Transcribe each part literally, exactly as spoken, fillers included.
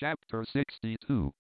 Chapter sixty-two.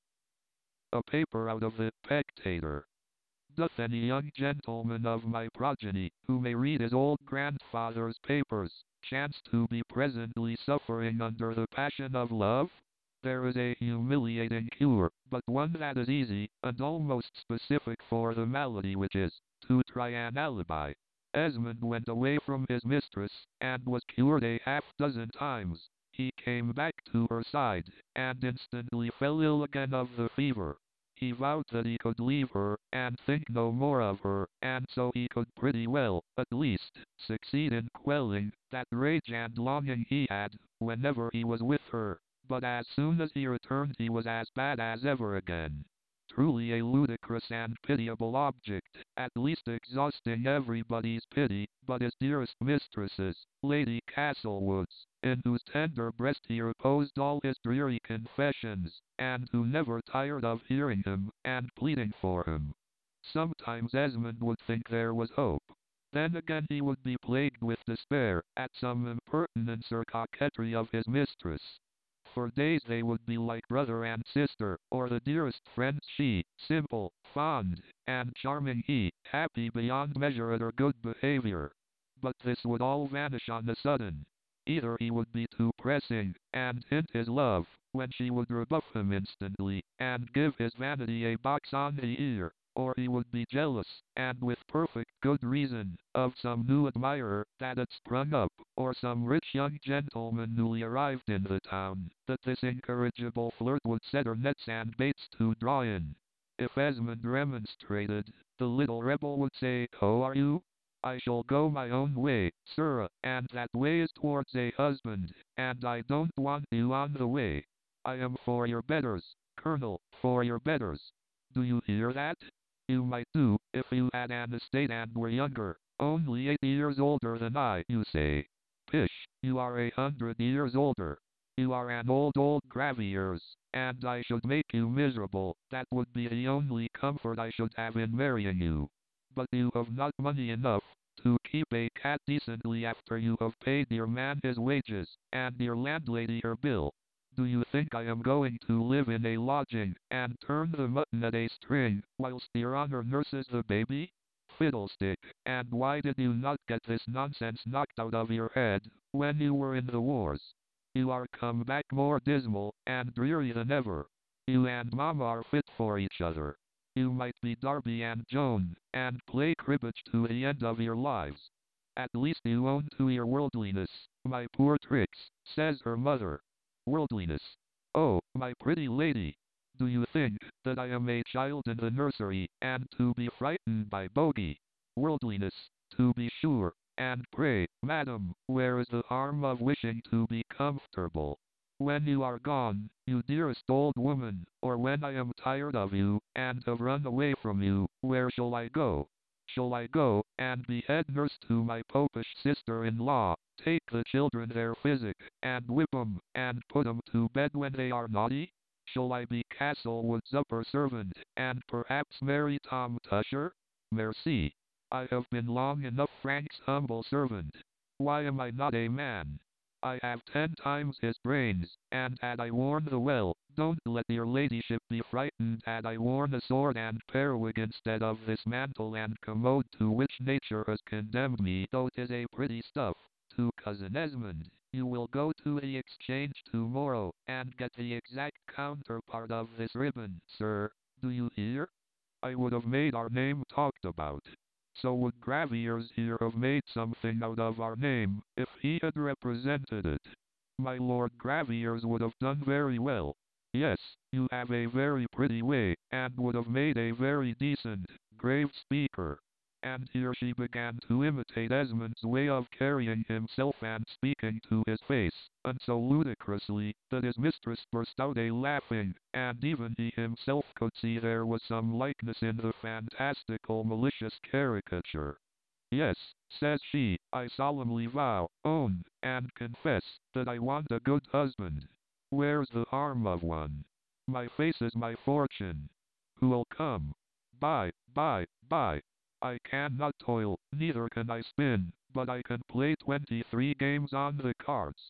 A paper out of the Spectator. Doth any young gentleman of my progeny, who may read his old grandfather's papers, chance to be presently suffering under the passion of love? There is a humiliating cure, but one that is easy, and almost specific for the malady, which is, to try an alibi. Esmond went away from his mistress, and was cured a half dozen times. He came back to her side, and instantly fell ill again of the fever. He vowed that he could leave her, and think no more of her, and so he could pretty well, at least, succeed in quelling that rage and longing he had, whenever he was with her. But as soon as he returned he was as bad as ever again. Truly a ludicrous and pitiable object, at least exhausting everybody's pity, but his dearest mistress's, Lady Castlewood's, in whose tender breast he reposed all his dreary confessions, and who never tired of hearing him, and pleading for him. Sometimes Esmond would think there was hope. Then again he would be plagued with despair, at some impertinence or coquetry of his mistress. For days they would be like brother and sister, or the dearest friends she, simple, fond, and charming he, happy beyond measure at her good behavior. But this would all vanish on a sudden. Either he would be too pressing, and hint his love, when she would rebuff him instantly, and give his vanity a box on the ear, or he would be jealous, and with perfect good reason, of some new admirer that had sprung up, or some rich young gentleman newly arrived in the town, that this incorrigible flirt would set her nets and baits to draw in. If Esmond remonstrated, the little rebel would say, "Who are you? I shall go my own way, sir, and that way is towards a husband, and I don't want you on the way. I am for your betters, Colonel, for your betters. Do you hear that? You might do, if you had an estate and were younger, only eight years older than I, you say. Pish, you are a hundred years older. You are an old old Graviers, and I should make you miserable. That would be the only comfort I should have in marrying you. But you have not money enough to keep a cat decently after you have paid your man his wages, and your landlady her bill. Do you think I am going to live in a lodging, and turn the mutton at a string, whilst your honor nurses the baby? Fiddlestick, and why did you not get this nonsense knocked out of your head, when you were in the wars? You are come back more dismal, and dreary than ever. You and Mamma are fit for each other. You might be Darby and Joan, and play cribbage to the end of your lives. At least you own to your worldliness, my poor Trix, says her mother. Worldliness. Oh, my pretty lady. Do you think that I am a child in the nursery, and to be frightened by bogey? Worldliness, to be sure. And pray, madam, where is the harm of wishing to be comfortable? When you are gone, you dearest old woman, or when I am tired of you, and have run away from you, where shall I go? Shall I go, and be head nurse to my popish sister-in-law, take the children their physic, and whip 'em, and put 'em to bed when they are naughty? Shall I be Castlewood's upper servant, and perhaps marry Tom Tusher? Merci. I have been long enough Frank's humble servant. Why am I not a man? I have ten times his brains, and had I worn the well, don't let your ladyship be frightened, had I worn a sword and periwig instead of this mantle and commode to which nature has condemned me, though 'tis a pretty stuff, to cousin Esmond. You will go to the exchange tomorrow, and get the exact counterpart of this ribbon, sir. Do you hear? I would have made our name talked about. So would Graviers here have made something out of our name, if he had represented it. My Lord Graviers would have done very well. Yes, you have a very pretty way, and would have made a very decent, grave speaker. And here she began to imitate Esmond's way of carrying himself and speaking to his face, and so ludicrously, that his mistress burst out a laughing, and even he himself could see there was some likeness in the fantastical malicious caricature. Yes, says she, I solemnly vow, own, and confess, that I want a good husband. Where's the harm of one? My face is my fortune. Who'll come? Buy, buy, buy. I cannot toil, neither can I spin, but I can play twenty-three games on the cards.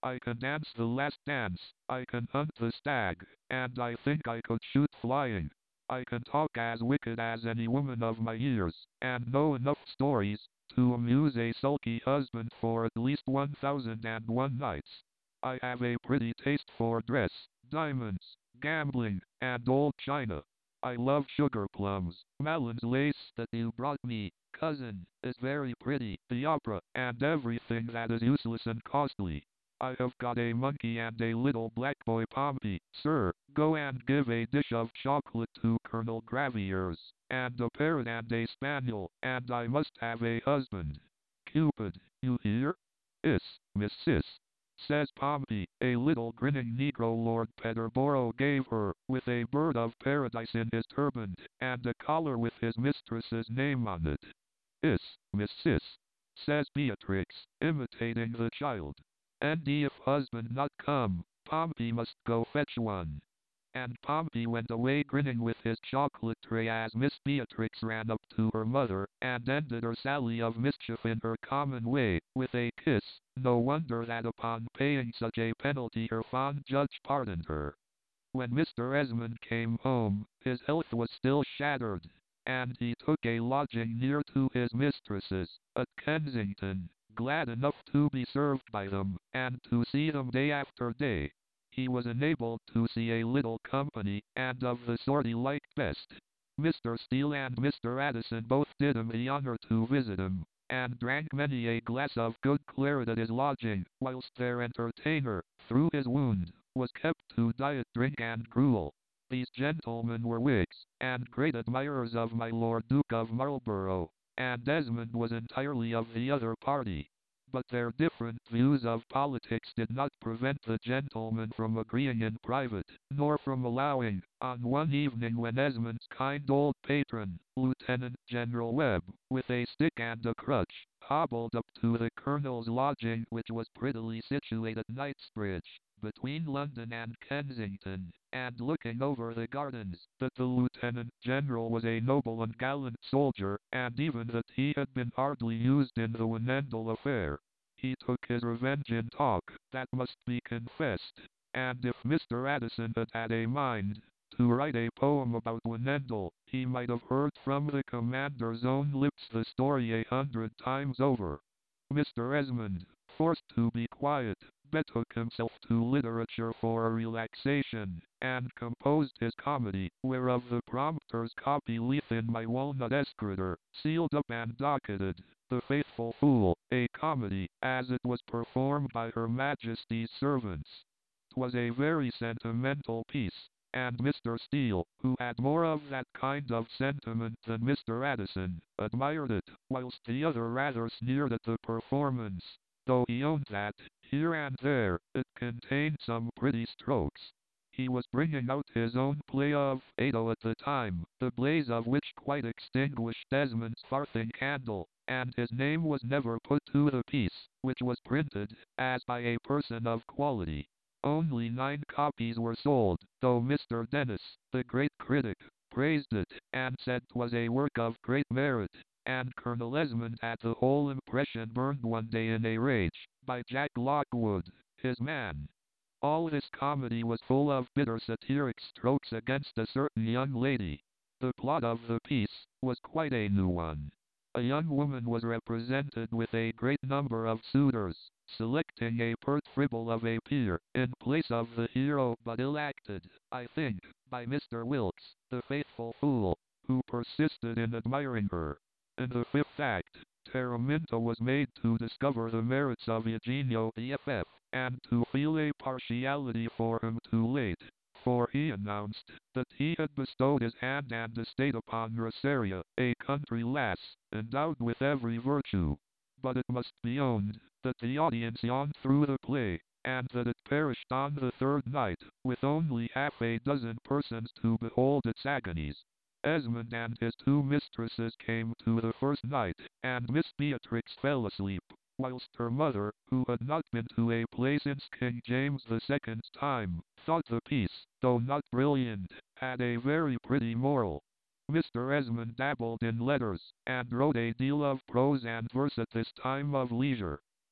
I can dance the last dance, I can hunt the stag, and I think I could shoot flying. I can talk as wicked as any woman of my years, and know enough stories to amuse a sulky husband for at least one thousand and one nights. I have a pretty taste for dress, diamonds, gambling, and old china. I love sugar plums. Malins lace that you brought me, cousin, is very pretty. The opera, and everything that is useless and costly. I have got a monkey and a little black boy Pompey. Sir, go and give a dish of chocolate to Colonel Graviers, and a parrot and a spaniel, and I must have a husband. Cupid, you hear? Is, Miss Sis, says Pompey. A little grinning negro Lord Peterborough gave her, with a bird of paradise in his turban, and a collar with his mistress's name on it. Is, Miss Sis, says Beatrix, imitating the child. And if husband not come, Pompey must go fetch one. And Pompey went away grinning with his chocolate tray as Miss Beatrix ran up to her mother, and ended her sally of mischief in her common way, with a kiss. No wonder that upon paying such a penalty her fond judge pardoned her. When Mister Esmond came home, his health was still shattered, and he took a lodging near to his mistresses, at Kensington, glad enough to be served by them, and to see them day after day. He was enabled to see a little company, and of the sort he liked best. Mister Steele and Mister Addison both did him the honour to visit him, and drank many a glass of good claret at his lodging, whilst their entertainer, through his wound, was kept to diet drink and gruel. These gentlemen were Whigs, and great admirers of my Lord Duke of Marlborough, and Esmond was entirely of the other party. But their different views of politics did not prevent the gentlemen from agreeing in private, nor from allowing, on one evening when Esmond's kind old patron, Lieutenant General Webb, with a stick and a crutch, hobbled up to the Colonel's lodging, which was prettily situated at Knightsbridge, between London and Kensington, and looking over the gardens, that the Lieutenant General was a noble and gallant soldier, and even that he had been hardly used in the Wendell affair. He took his revenge in talk, that must be confessed, and if Mister Addison had had a mind to write a poem about Wendell, he might have heard from the commander's own lips the story a hundred times over. Mister Esmond, forced to be quiet, betook himself to literature for a relaxation, and composed his comedy, whereof the prompter's copy lieth in my walnut escritor, sealed up and docketed, The Faithful Fool, a comedy, as it was performed by Her Majesty's servants. 'Twas a very sentimental piece, and Mister Steele, who had more of that kind of sentiment than Mister Addison, admired it, whilst the other rather sneered at the performance, though he owned that, here and there, it contained some pretty strokes. He was bringing out his own play of Ato at the time, the blaze of which quite extinguished Esmond's farthing candle, and his name was never put to the piece, which was printed, as by a person of quality. Only nine copies were sold, though Mister Dennis, the great critic, praised it, and said 'twas a work of great merit, and Colonel Esmond had the whole impression burned one day in a rage, by Jack Lockwood, his man. All this comedy was full of bitter satiric strokes against a certain young lady. The plot of the piece was quite a new one. A young woman was represented with a great number of suitors, selecting a pert fribble of a peer, in place of the hero, but ill-acted, I think, by Mister Wilkes, the faithful fool, who persisted in admiring her. In the fifth act, Teraminta was made to discover the merits of Eugenio B F F, and to feel a partiality for him too late, for he announced that he had bestowed his hand and estate upon Rosaria, a country lass, endowed with every virtue. But it must be owned that the audience yawned through the play, and that it perished on the third night, with only half a dozen persons to behold its agonies. Esmond and his two mistresses came to the first night, and Miss Beatrix fell asleep, whilst her mother, who had not been to a play since King James the Second's time, thought the piece, though not brilliant, had a very pretty moral. Mister Esmond dabbled in letters, and wrote a deal of prose and verse at this time of leisure.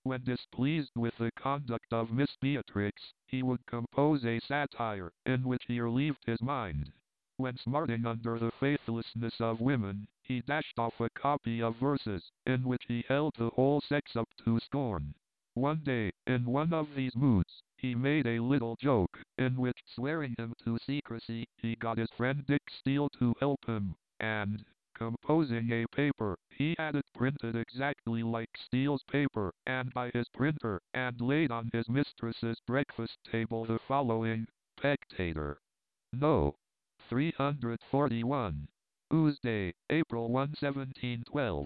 When displeased with the conduct of Miss Beatrix, he would compose a satire, in which he relieved his mind. When smarting under the faithlessness of women, he dashed off a copy of verses, in which he held the whole sex up to scorn. One day, in one of these moods, he made a little joke, in which, swearing him to secrecy, he got his friend Dick Steele to help him, and, composing a paper, he had it printed exactly like Steele's paper, and by his printer, and laid on his mistress's breakfast table the following Spectator. No. three hundred forty-one. Tuesday, April first, seventeen twelve.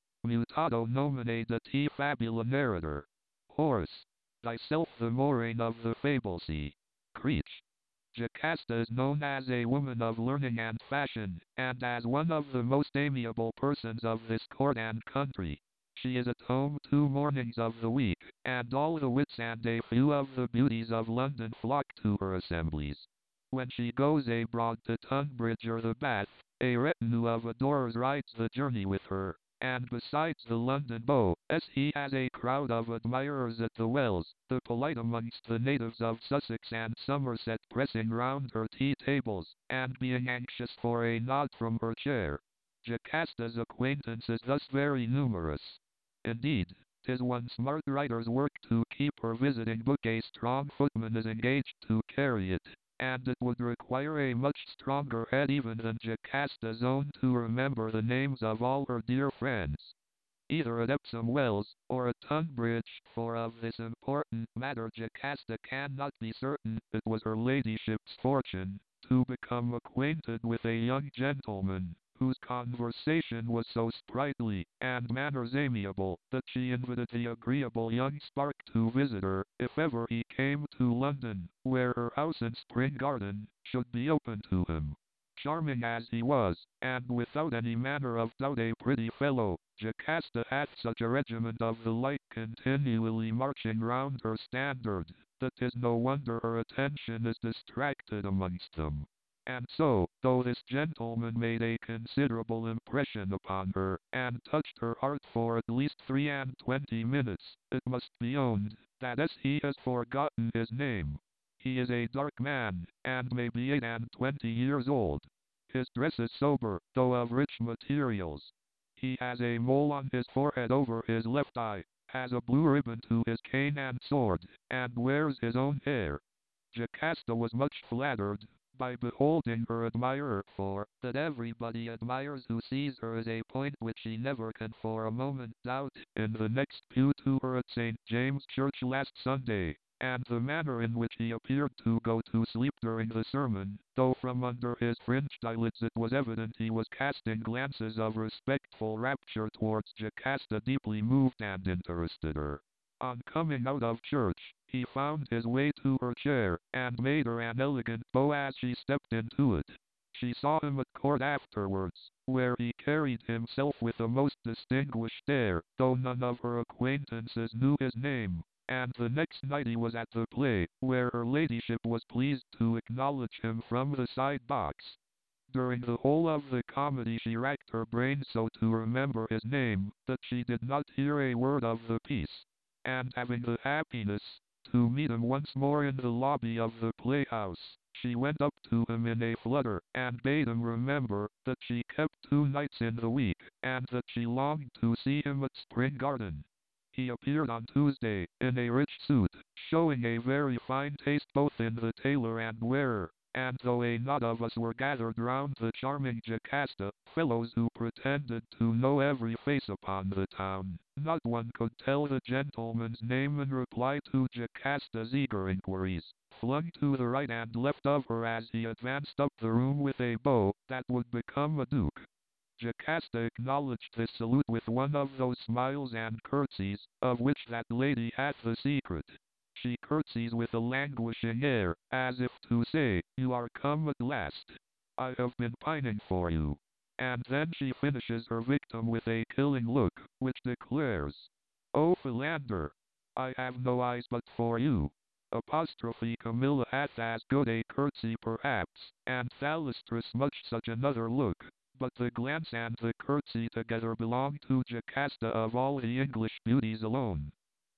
Mutato nomine de te fabula narrator. Horse. Thyself the mooring of the fable sea. Creech. Jocasta is known as a woman of learning and fashion, and as one of the most amiable persons of this court and country. She is at home two mornings of the week, and all the wits and a few of the beauties of London flock to her assemblies. When she goes abroad to Tunbridge or the Bath, a retinue of adorers rides the journey with her, and besides the London beaux, he has a crowd of admirers at the Wells, the polite amongst the natives of Sussex and Somerset pressing round her tea tables, and being anxious for a nod from her chair. Jocasta's acquaintance is thus very numerous. Indeed, 'tis one smart writer's work to keep her visiting book. A strong footman is engaged to carry it, and it would require a much stronger head even than Jocasta's own to remember the names of all her dear friends, either at Epsom Wells, or at Tunbridge, for of this important matter Jocasta cannot be certain. It was her ladyship's fortune to become acquainted with a young gentleman, whose conversation was so sprightly, and manners amiable, that she invited the agreeable young spark to visit her, if ever he came to London, where her house in Spring Garden should be open to him. Charming as he was, and without any manner of doubt a pretty fellow, Jocasta hath such a regiment of the like continually marching round her standard, that 'tis no wonder her attention is distracted amongst them. And so, though this gentleman made a considerable impression upon her, and touched her heart for at least three and twenty minutes, it must be owned, that as he has forgotten his name. He is a dark man, and may be eight and twenty years old. His dress is sober, though of rich materials. He has a mole on his forehead over his left eye, has a blue ribbon to his cane and sword, and wears his own hair. Jocasta was much flattered by beholding her admirer, for that everybody admires who sees her is a point which she never can for a moment doubt. In the next pew to her at Saint James's Church last Sunday, and the manner in which he appeared to go to sleep during the sermon, though from under his fringed eyelids it was evident he was casting glances of respectful rapture towards Jocasta, deeply moved and interested her. On coming out of church, he found his way to her chair, and made her an elegant bow as she stepped into it. She saw him at court afterwards, where he carried himself with a most distinguished air, though none of her acquaintances knew his name. And the next night he was at the play, where her ladyship was pleased to acknowledge him from the side box. During the whole of the comedy she racked her brains so to remember his name, that she did not hear a word of the piece. And having the happiness to meet him once more in the lobby of the playhouse, she went up to him in a flutter, and bade him remember that she kept two nights in the week, and that she longed to see him at Spring Garden. He appeared on Tuesday, in a rich suit, showing a very fine taste both in the tailor and wearer, and though a knot of us were gathered round the charming Jocasta, fellows who pretended to know every face upon the town, not one could tell the gentleman's name in reply to Jocasta's eager inquiries, flung to the right and left of her as he advanced up the room with a bow that would become a duke. Jocasta acknowledged this salute with one of those smiles and curtsies, of which that lady hath the secret. She curtsies with a languishing air, as if to say, "You are come at last. I have been pining for you." And then she finishes her victim with a killing look, which declares, "O Philander, I have no eyes but for you." Apostrophe Camilla hath as good a curtsy perhaps, and Thalestris much such another look. But the glance and the curtsy together belong to Jocasta of all the English beauties alone.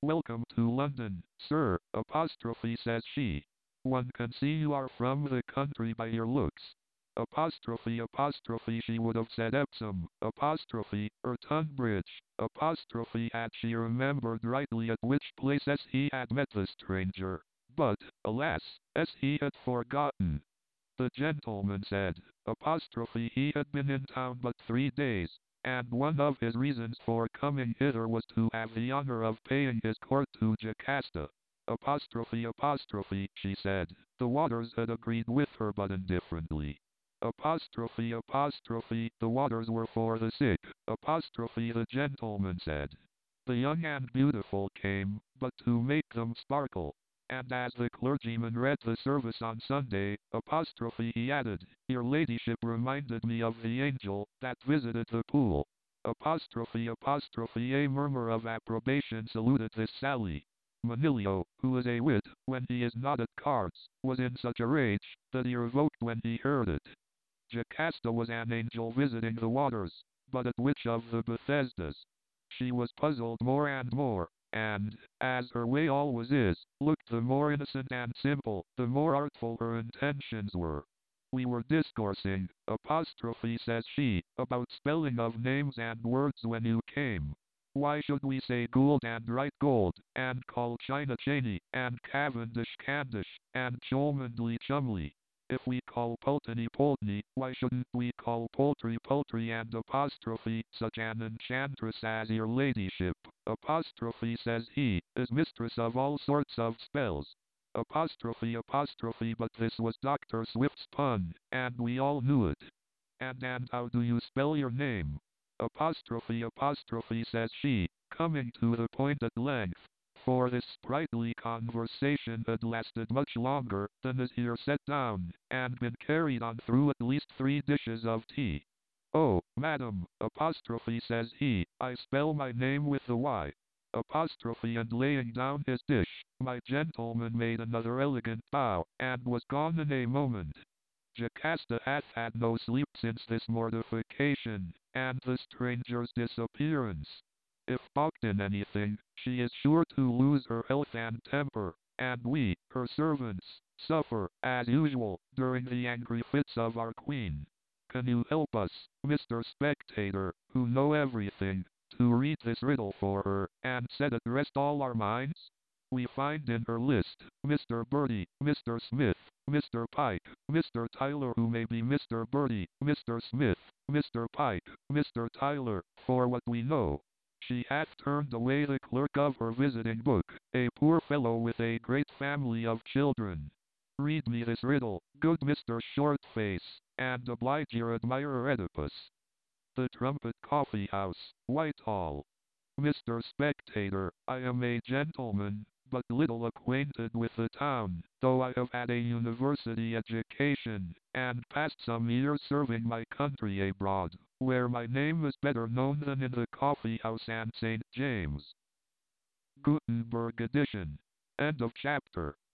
Welcome to London, sir, apostrophe says she. One can see you are from the country by your looks. Apostrophe apostrophe she would have said Epsom, apostrophe, or Tunbridge, apostrophe had she remembered rightly at which places he had met the stranger. But, alas, as he had forgotten. The gentleman said, apostrophe he had been in town but three days, and one of his reasons for coming hither was to have the honor of paying his court to Jocasta. Apostrophe apostrophe, she said. The Waters had agreed with her but indifferently. Apostrophe apostrophe, the waters were for the sick. Apostrophe the gentleman said. The young and beautiful came, but to make them sparkle. And as the clergyman read the service on Sunday, apostrophe he added, your ladyship reminded me of the angel that visited the pool. Apostrophe apostrophe a murmur of approbation saluted this sally. Manilio, who is a wit when he is not at cards, was in such a rage that he revoked when he heard it. Jocasta was an angel visiting the waters, but at which of the Bethesdas? She was puzzled more and more, and, as her way always is, looked the more innocent and simple, the more artful her intentions were. We were discoursing, apostrophe says she, about spelling of names and words when you came. Why should we say Gould and write gold, and call China Cheney, and Cavendish Candish, and Cholmondeley Chumley? If we call Pulteney Pulteney, why shouldn't we call poultry poultry and apostrophe such an enchantress as your ladyship, apostrophe says he, is mistress of all sorts of spells. Apostrophe apostrophe but this was Doctor Swift's pun, and we all knew it. And and how do you spell your name? Apostrophe apostrophe says she, coming to the point at length. For this sprightly conversation had lasted much longer than is here set down, and been carried on through at least three dishes of tea. Oh, madam, apostrophe says he, I spell my name with the Y. Apostrophe and laying down his dish, my gentleman made another elegant bow, and was gone in a moment. Jocasta hath had no sleep since this mortification, and the stranger's disappearance. If balked in anything, she is sure to lose her health and temper, and we, her servants, suffer, as usual, during the angry fits of our queen. Can you help us, Mister Spectator, who know everything, to read this riddle for her, and set at rest all our minds? We find in her list, Mister Bertie, Mister Smith, Mister Pike, Mister Tyler who may be Mister Bertie, Mister Smith, Mister Pike, Mister Tyler, for what we know. She hath turned away the clerk of her visiting book, a poor fellow with a great family of children. Read me this riddle, good Mister Shortface, and oblige your admirer Oedipus. The Trumpet Coffee House, Whitehall. Mister Spectator, I am a gentleman, but little acquainted with the town, though I have had a university education, and passed some years serving my country abroad, where my name is better known than in the coffee house and Saint James. Gutenberg edition. End of chapter.